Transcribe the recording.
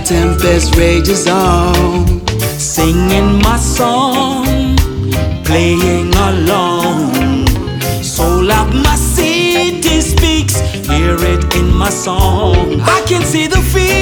tempest rages on. Singing my song, playing along. Soul of my city speaks, hear it in my song. I can see the fear